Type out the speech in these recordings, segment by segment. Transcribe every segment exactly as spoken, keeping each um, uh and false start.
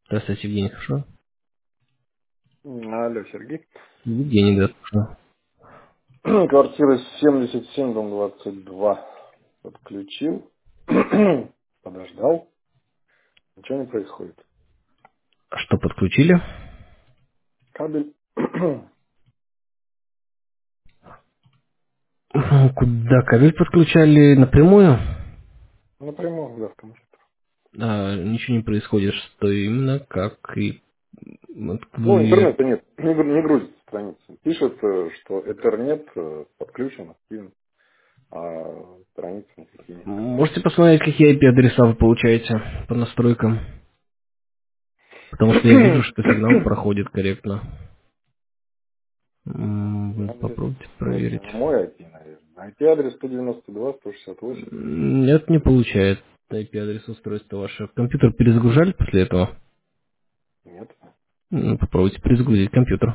Здравствуйте, Евгений, хорошо? Алло, Сергей. Евгений, да, хорошо. Квартира семьдесят семь, дом двадцать два. Подключил. Подождал. Ничего не происходит. А что подключили? Кабель. Мгм, Куда кабель подключали? Напрямую? Напрямую, да, в компьютер. А, ничего не происходит, что именно, как и вот Ну, вы... интернета нет. Не, гру- не грузит страница. Пишет, э, что Ethernet э, подключен, активен, а страницы никакие нет. Можете посмотреть, какие ай пи-адреса вы получаете по настройкам? Потому что я вижу, что сигнал проходит корректно. М, Вы Адрес, попробуйте в смысле, проверить. ну, мой ай пи, наверное. ай пи-адрес сто девяносто два сто шестьдесят восемь. М, Нет, не получает ай пи-адрес устройства ваше. Компьютер перезагружали после этого? Нет. М, Попробуйте перезагрузить компьютер.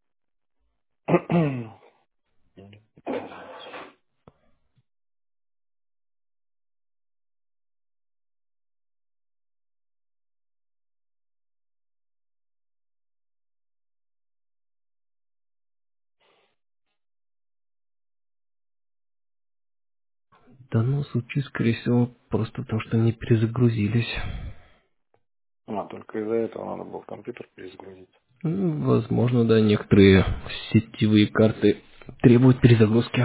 Да ну, случай, скорее всего, просто потому что не перезагрузились. А, только из-за этого надо было компьютер перезагрузить. Ну, возможно, да, некоторые сетевые карты требуют перезагрузки.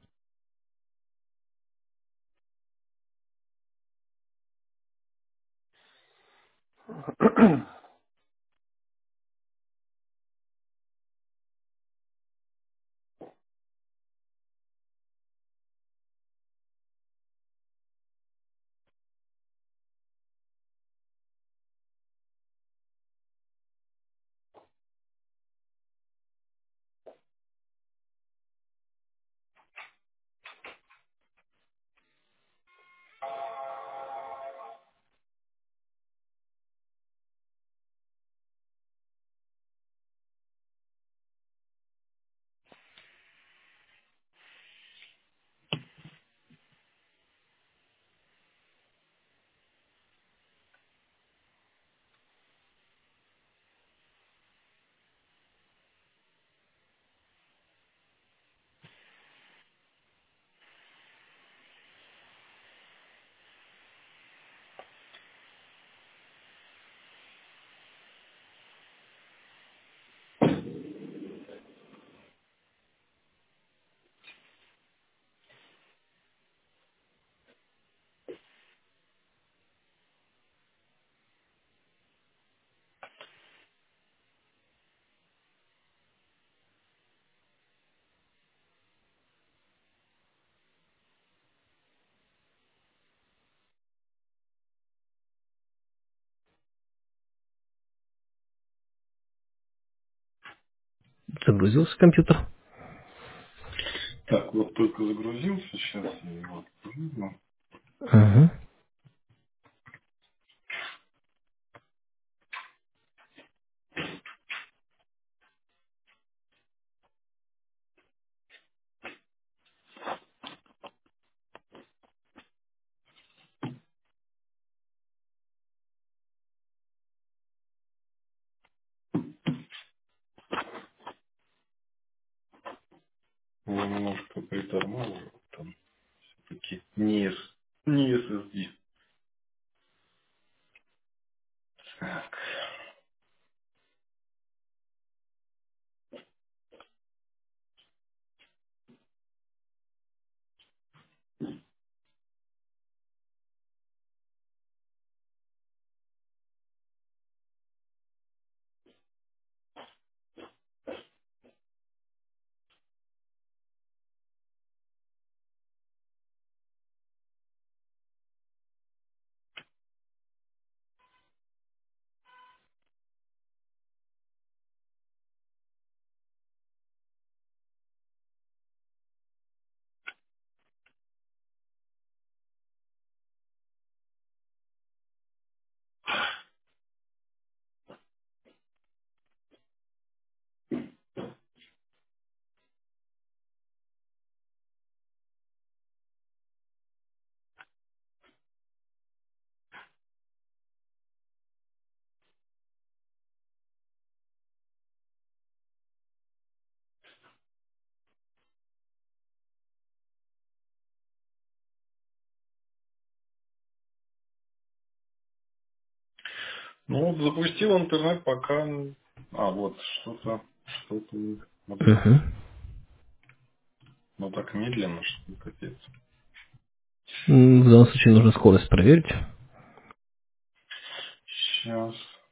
Загрузился компьютер. Так, вот только загрузился, сейчас я его открою. Ага. Я немножко притормаживаю, там все-таки не, S- не эс эс ди. Так. Ну вот запустил интернет, пока... А, вот, что-то... Что-то... Вот, Угу. ну так медленно, что ли, капец. В данном случае нужно скорость проверить. Сейчас.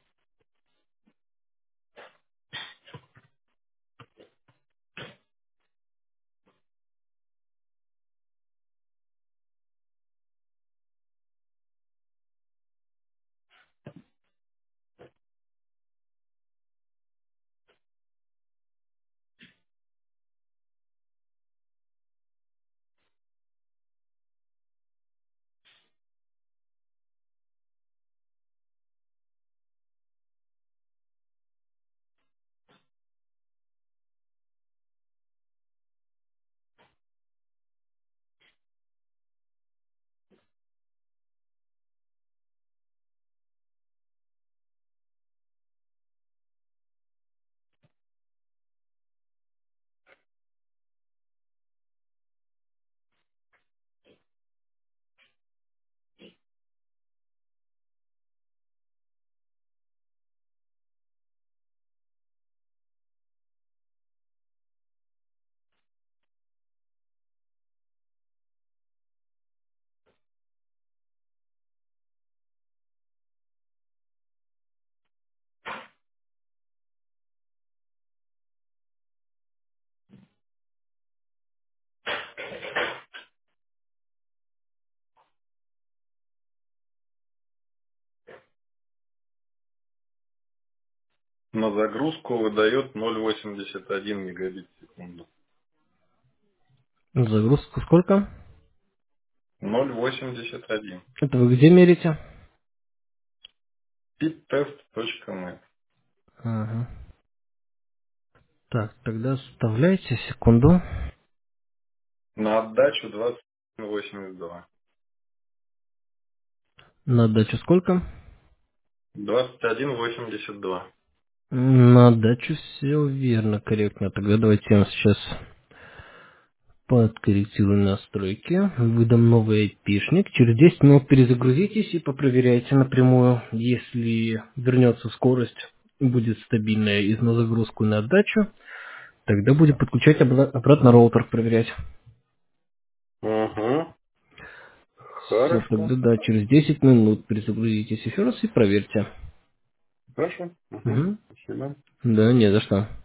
На загрузку выдает ноль целых восемьдесят один мегабит в секунду. Загрузку сколько? ноль целых восемьдесят один. Это вы где мерите? speedtest точка нет. Ага. Так, тогда вставляйте, секунду. На отдачу двадцать восемьдесят два. На отдачу сколько? двадцать один восемьдесят два. На отдачу все верно, корректно. Тогда давайте я вам сейчас подкорректирую настройки. Выдам новый айпишник. Через десять минут перезагрузитесь и попроверяйте напрямую. Если вернется скорость, будет стабильная и на загрузку, и на отдачу, тогда будем подключать обра- обратно роутер, проверять. Угу. Все, Хорошо. тогда да, через десять минут перезагрузитесь еще раз и проверьте. Хорошо. Угу. Мгм. Спасибо. Да, не за что.